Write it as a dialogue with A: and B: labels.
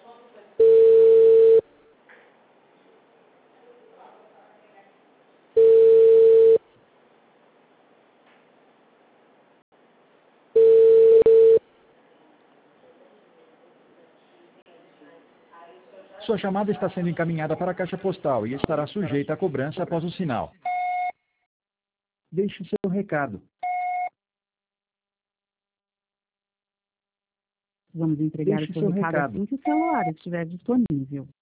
A: Sua chamada está sendo encaminhada para a caixa postal e estará sujeita a cobrança após o sinal. Deixe seu recado.
B: Vamos entregar o seu recado assim que o celular estiver disponível.